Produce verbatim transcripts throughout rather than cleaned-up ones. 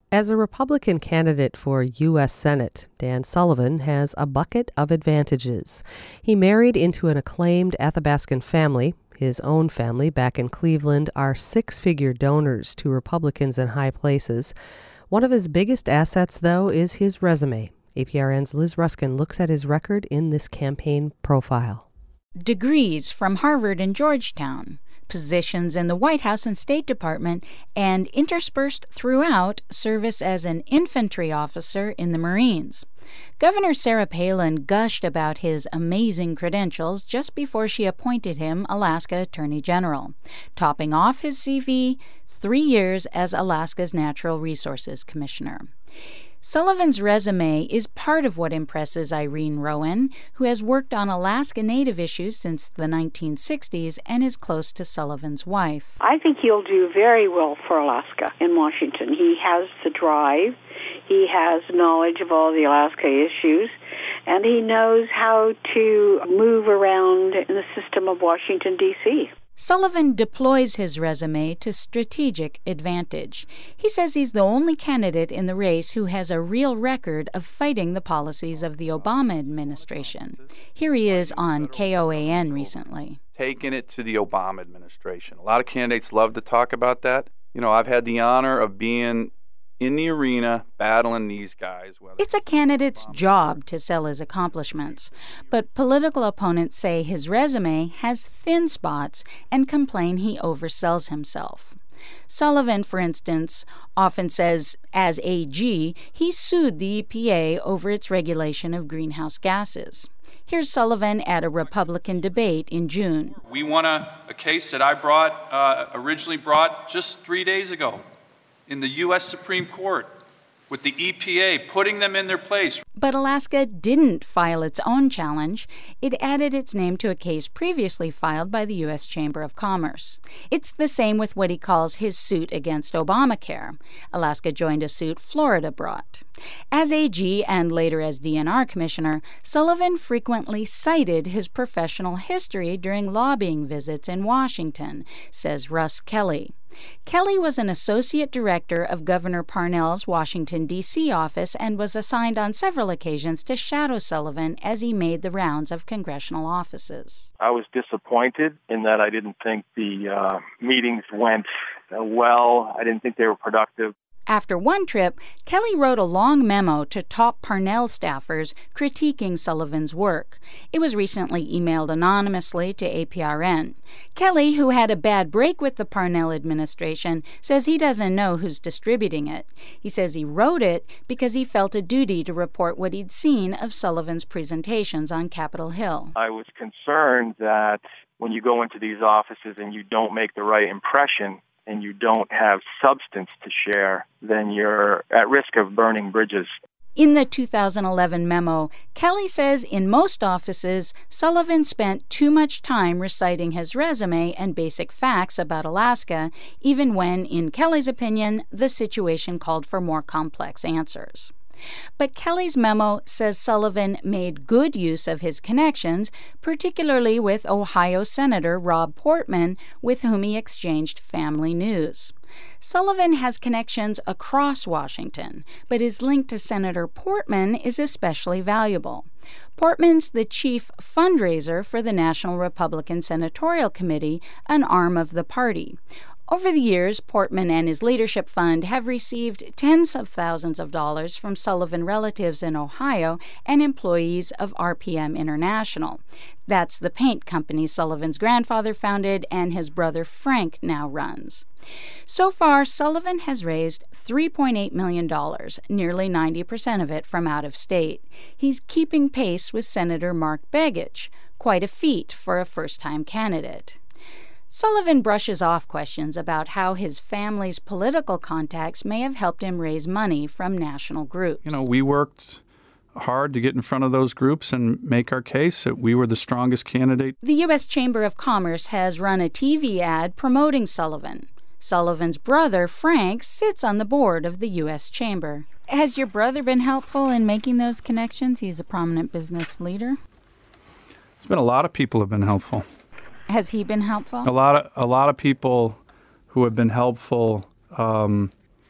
As a Republican candidate for U S Senate, Dan Sullivan has a bucket of advantages. He married into an acclaimed Athabascan family. His own family back in Cleveland are six-figure donors to Republicans in high places. One of his biggest assets, though, is his resume. A P R N's Liz Ruskin looks at his record in this campaign profile. Degrees from Harvard and Georgetown, positions in the White House and State Department, and interspersed throughout, service as an infantry officer in the Marines. Governor Sarah Palin gushed about his amazing credentials just before she appointed him Alaska Attorney General. Topping off his C V, three years as Alaska's Natural Resources Commissioner. Sullivan's resume is part of what impresses Irene Rowan, who has worked on Alaska Native issues since the nineteen sixties and is close to Sullivan's wife. I think he'll do very well for Alaska in Washington. He has the drive, he has knowledge of all the Alaska issues, and he knows how to move around in the system of Washington, D C Sullivan deploys his resume to strategic advantage. He says he's the only candidate in the race who has a real record of fighting the policies of the Obama administration. Here he is on K O A N recently. Taking it to the Obama administration. A lot of candidates love to talk about that. You know, I've had the honor of being in the arena battling these guys. It's a candidate's job to sell his accomplishments, but political opponents say his resume has thin spots and complain he oversells himself. Sullivan, for instance, often says, as A G, he sued the E P A over its regulation of greenhouse gases. Here's Sullivan at a Republican debate in June. We won a, a case that I brought, uh, originally brought just three days ago. In the U S Supreme Court, with the E P A putting them in their place. But Alaska didn't file its own challenge. It added its name to a case previously filed by the U S Chamber of Commerce. It's the same with what he calls his suit against Obamacare. Alaska joined a suit Florida brought. As A G and later as D N R Commissioner, Sullivan frequently cited his professional history during lobbying visits in Washington, says Russ Kelly. Kelly was an associate director of Governor Parnell's Washington, D C office and was assigned on several occasions to shadow Sullivan as he made the rounds of congressional offices. I was disappointed in that I didn't think the uh, meetings went uh, well. I didn't think they were productive. After one trip, Kelly wrote a long memo to top Parnell staffers critiquing Sullivan's work. It was recently emailed anonymously to A P R N. Kelly, who had a bad break with the Parnell administration, says he doesn't know who's distributing it. He says he wrote it because he felt a duty to report what he'd seen of Sullivan's presentations on Capitol Hill. I was concerned that when you go into these offices and you don't make the right impression, and you don't have substance to share, then you're at risk of burning bridges. In the two thousand eleven memo, Kelly says in most offices, Sullivan spent too much time reciting his resume and basic facts about Alaska, even when, in Kelly's opinion, the situation called for more complex answers. But Kelly's memo says Sullivan made good use of his connections, particularly with Ohio Senator Rob Portman, with whom he exchanged family news. Sullivan has connections across Washington, but his link to Senator Portman is especially valuable. Portman's the chief fundraiser for the National Republican Senatorial Committee, an arm of the party. Over the years, Portman and his leadership fund have received tens of thousands of dollars from Sullivan relatives in Ohio and employees of R P M International. That's the paint company Sullivan's grandfather founded and his brother Frank now runs. So far, Sullivan has raised three point eight million dollars, nearly ninety percent of it from out of state. He's keeping pace with Senator Mark Begich, quite a feat for a first-time candidate. Sullivan brushes off questions about how his family's political contacts may have helped him raise money from national groups. You know, we worked hard to get in front of those groups and make our case that we were the strongest candidate. The U S Chamber of Commerce has run a T V ad promoting Sullivan. Sullivan's brother, Frank, sits on the board of the U S Chamber. Has your brother been helpful in making those connections? He's a prominent business leader. There's been a lot of people who have been helpful. Has he been helpful? A lot of a lot of people who have been helpful um,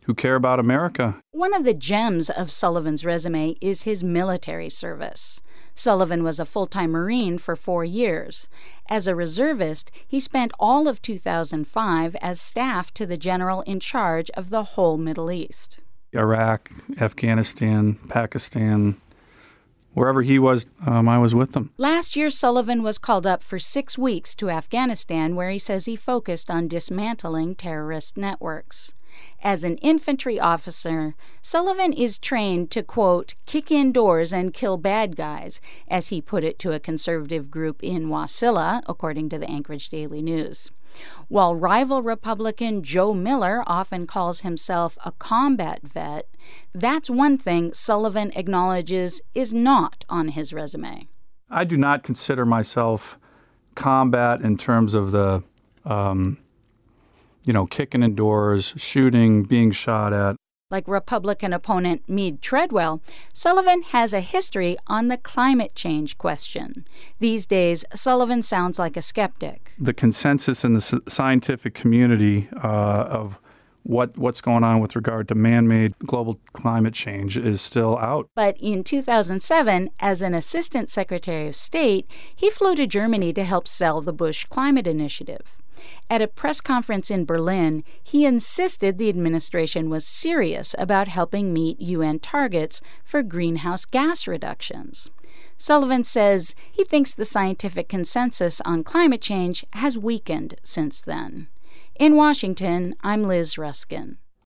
who care about America. One of the gems of Sullivan's resume is his military service. Sullivan was a full-time Marine for four years. As a reservist, he spent all of two thousand five as staff to the general in charge of the whole Middle East. Iraq, Afghanistan, Pakistan, wherever he was, um, I was with them. Last year, Sullivan was called up for six weeks to Afghanistan, where he says he focused on dismantling terrorist networks. As an infantry officer, Sullivan is trained to, quote, kick in doors and kill bad guys, as he put it to a conservative group in Wasilla, according to the Anchorage Daily News. While rival Republican Joe Miller often calls himself a combat vet, that's one thing Sullivan acknowledges is not on his resume. I do not consider myself combat in terms of the, um, you know, kicking in doors, shooting, being shot at. Like Republican opponent Meade Treadwell, Sullivan has a history on the climate change question. These days, Sullivan sounds like a skeptic. The consensus in the scientific community uh, of what what's going on with regard to man-made global climate change is still out. But in two thousand seven, as an assistant secretary of state, he flew to Germany to help sell the Bush Climate Initiative. At a press conference in Berlin, he insisted the administration was serious about helping meet U N targets for greenhouse gas reductions. Sullivan says he thinks the scientific consensus on climate change has weakened since then. In Washington, I'm Liz Ruskin.